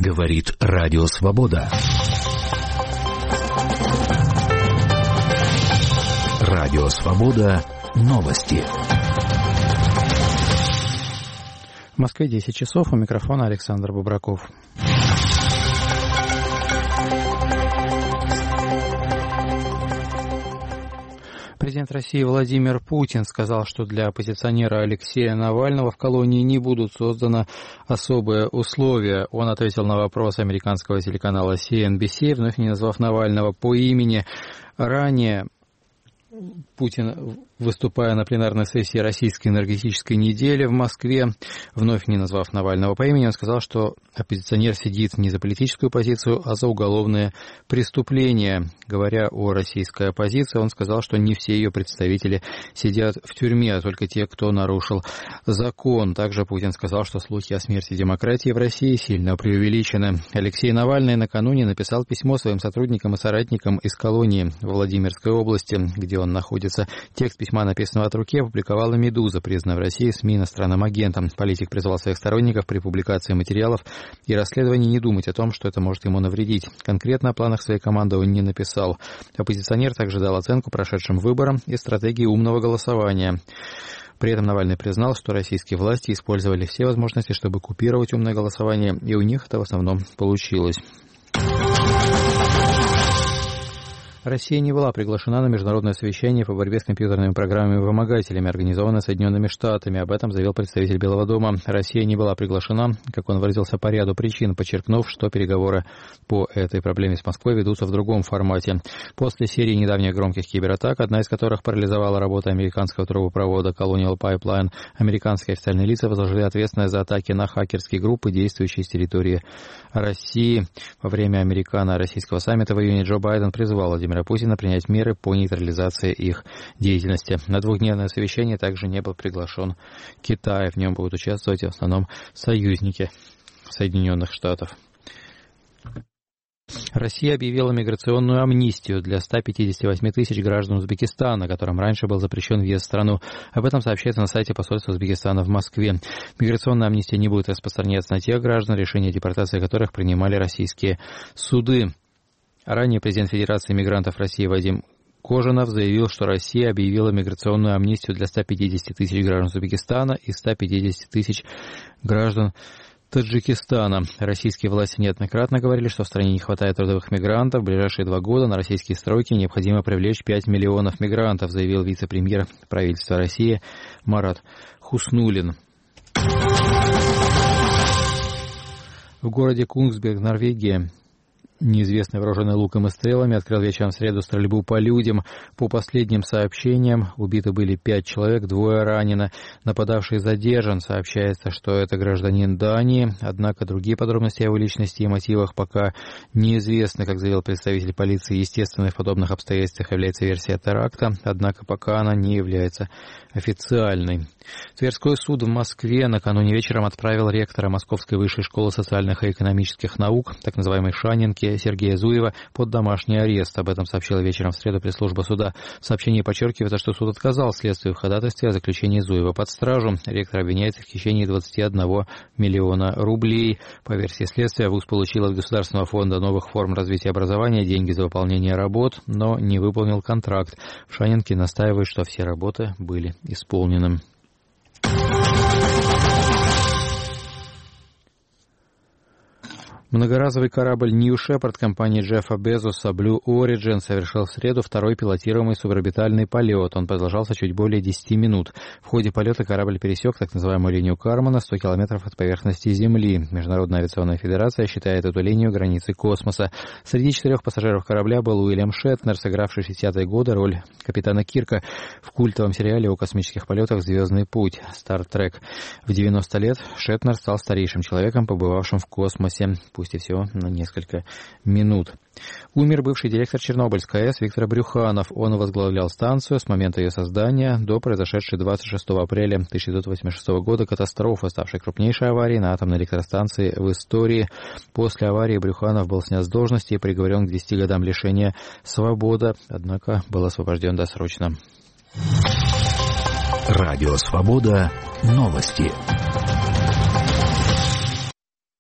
Говорит Радио Свобода. Радио Свобода. Новости. В Москве 10 часов. У микрофона Александр Бубраков. Президент России Владимир Путин сказал, что для оппозиционера Алексея Навального в колонии не будут созданы особые условия. Он ответил на вопрос американского телеканала CNBC, вновь не назвав Навального по имени. Ранее Путин, выступая на пленарной сессии Российской энергетической недели в Москве, вновь не назвав Навального по имени, он сказал, что оппозиционер сидит не за политическую позицию, а за уголовные преступления. Говоря о российской оппозиции, он сказал, что не все ее представители сидят в тюрьме, а только те, кто нарушил закон. Также Путин сказал, что слухи о смерти демократии в России сильно преувеличены. Алексей Навальный накануне написал письмо своим сотрудникам и соратникам из колонии Владимирской области, где он находится. Текст письма, написанного от руки, опубликовала «Медуза», признанная в России СМИ иностранным агентом. Политик призвал своих сторонников при публикации материалов и расследований не думать о том, что это может ему навредить. Конкретно о планах своей команды он не написал. Оппозиционер также дал оценку прошедшим выборам и стратегии умного голосования. При этом Навальный признал, что российские власти использовали все возможности, чтобы купировать умное голосование, и у них это в основном получилось. Россия не была приглашена на международное совещание по борьбе с компьютерными программами-вымогателями, организованное Соединенными Штатами. Об этом заявил представитель Белого дома. Россия не была приглашена, как он выразился, по ряду причин, подчеркнув, что переговоры по этой проблеме с Москвой ведутся в другом формате. После серии недавних громких кибератак, одна из которых парализовала работу американского трубопровода Colonial Pipeline, американские официальные лица возложили ответственность за атаки на хакерские группы, действующие с территории России. Во время американо-российского саммита в июне Джо Байден призвал Владимира Путина принять меры по нейтрализации их деятельности. На двухдневное совещание также не был приглашен Китай. В нем будут участвовать в основном союзники Соединенных Штатов. Россия объявила миграционную амнистию для 158 тысяч граждан Узбекистана, которым раньше был запрещен въезд в страну. Об этом сообщается на сайте посольства Узбекистана в Москве. Миграционная амнистия не будет распространяться на тех граждан, решение депортации которых принимали российские суды. Ранее президент Федерации мигрантов России Вадим Кожинов заявил, что Россия объявила миграционную амнистию для 150 тысяч граждан Узбекистана и 150 тысяч граждан Таджикистана. Российские власти неоднократно говорили, что в стране не хватает трудовых мигрантов. В ближайшие 2 года на российские стройки необходимо привлечь 5 миллионов мигрантов, заявил вице-премьер правительства России Марат Хуснуллин. В городе Кунигсберг, Норвегия, неизвестный, вооруженный луком и стрелами, открыл вечером в среду стрельбу по людям. По последним сообщениям, убиты были 5 человек, 2 ранены. Нападавший задержан. Сообщается, что это гражданин Дании. Однако другие подробности о его личности и мотивах пока неизвестны. Как заявил представитель полиции, естественной в подобных обстоятельствах является версия теракта, однако пока она не является официальной. Тверской суд в Москве накануне вечером отправил ректора Московской высшей школы социальных и экономических наук, так называемой Шанинки, Сергея Зуева, под домашний арест. Об этом сообщила вечером в среду пресс-служба суда. В сообщении подчеркивается, что суд отказал следствию в ходатайстве о заключении Зуева под стражу. Ректор обвиняется в хищении 21 миллиона рублей. По версии следствия, вуз получил от Государственного фонда новых форм развития образования деньги за выполнение работ, но не выполнил контракт. В Шанинке настаивают, что все работы были исполнены. Многоразовый корабль New Shepard компании Джеффа Безоса Blue Origin совершил в среду 2-й пилотируемый суборбитальный полет. Он продолжался чуть более 10 минут. В ходе полета корабль пересек так называемую линию Кармана 100 километров от поверхности Земли. Международная авиационная федерация считает эту линию границей космоса. Среди 4 пассажиров корабля был Уильям Шетнер, сыгравший в 60-е годы роль капитана Кирка в культовом сериале о космических полетах «Звездный путь» Star Trek. В 90 лет Шетнер стал старейшим человеком, побывавшим в космосе, пусть и всего на несколько минут. Умер бывший директор Чернобыльской АЭС Виктор Брюханов. Он возглавлял станцию с момента ее создания до произошедшей 26 апреля 1986 года катастрофы, ставшей крупнейшей аварией на атомной электростанции в истории. После аварии Брюханов был снят с должности и приговорен к 10 годам лишения свободы, однако был освобожден досрочно. Радио Свобода. Новости.